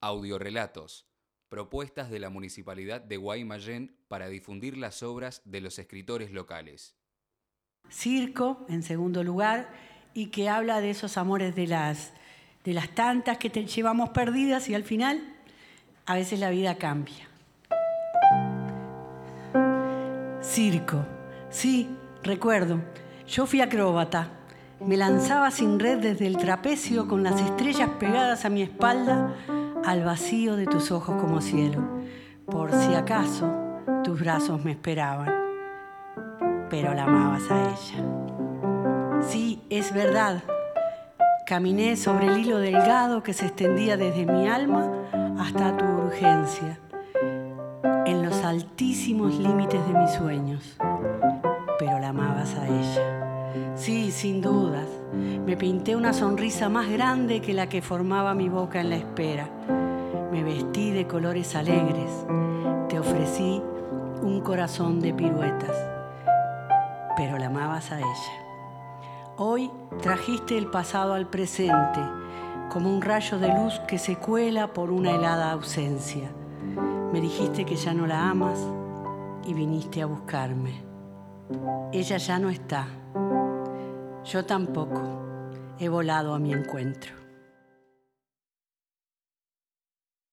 Audiorelatos, propuestas de la Municipalidad de Guaymallén para difundir las obras de los escritores locales. Circo, en segundo lugar, y que habla de esos amores de las tantas que llevamos perdidas y al final a veces la vida cambia. Circo, sí, recuerdo, yo fui acróbata. Me lanzaba sin red desde el trapecio con las estrellas pegadas a mi espalda al vacío de tus ojos como cielo, por si acaso tus brazos me esperaban, pero la amabas a ella. Sí, es verdad, caminé sobre el hilo delgado que se extendía desde mi alma hasta tu urgencia, en los altísimos límites de mis sueños, pero la amabas a ella. Sí, sin dudas, me pinté una sonrisa más grande que la que formaba mi boca en la espera. Me vestí de colores alegres, te ofrecí un corazón de piruetas, pero la amabas a ella. Hoy trajiste el pasado al presente, como un rayo de luz que se cuela por una helada ausencia. Me dijiste que ya no la amas y viniste a buscarme. Ella ya no está. Yo tampoco. He volado a mi encuentro.